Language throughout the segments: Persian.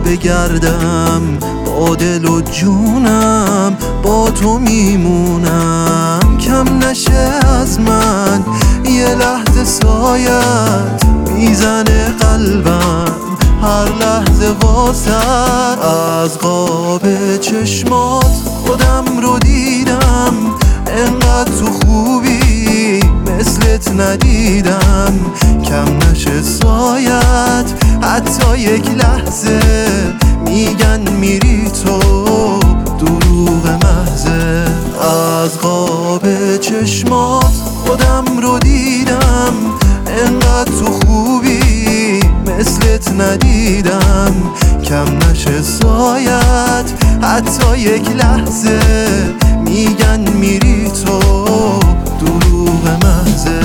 بگردم با دل و جونم، با تو میمونم. کم نشه از من یه لحظه سایت، میزنه قلبم هر لحظه واسد. از قاب چشمات خودم رو دیدم، انقدر تو خوبی مثلت ندیدم. کم نشه سایت حتی یک لحظه، میگن میری تو دروغ محضه. از قاب چشمات خودم رو دیدم، انقدر تو خوبی مثلت ندیدم. کم نشه سایت حتی یک لحظه، میگن میری تو دروغ محضه.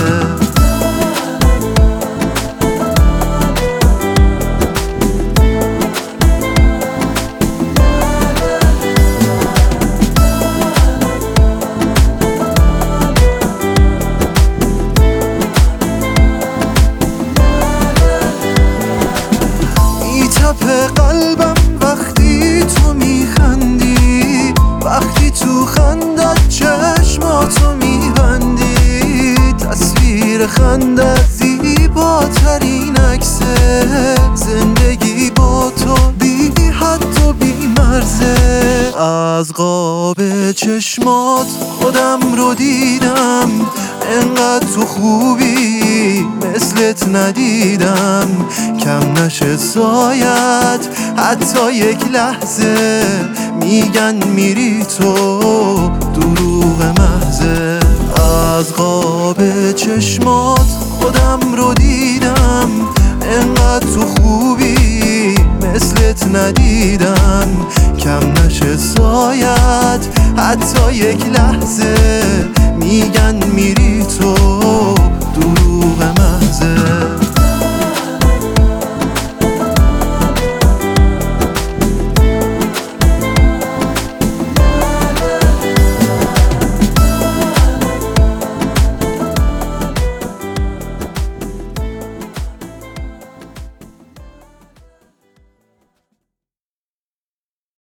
میتپه قلبم وقتی تو میخندی، وقتی تو خندت چشماتو میبندی. تصویر خندت زیباترین عکسه، زندگی با تو بی حد و بی مرزه. از قاب چشمات خودم رو دیدم، انقدر تو خوبی مثلت ندیدم. کم نشه سایت حتی یک لحظه، میگن میری تو دروغ محضه. از قاب چشمات خودم رو دیدم، انقدر تو خوبی مثلت ندیدم. کم نشه سایت حتی یک لحظه، میگن میری تو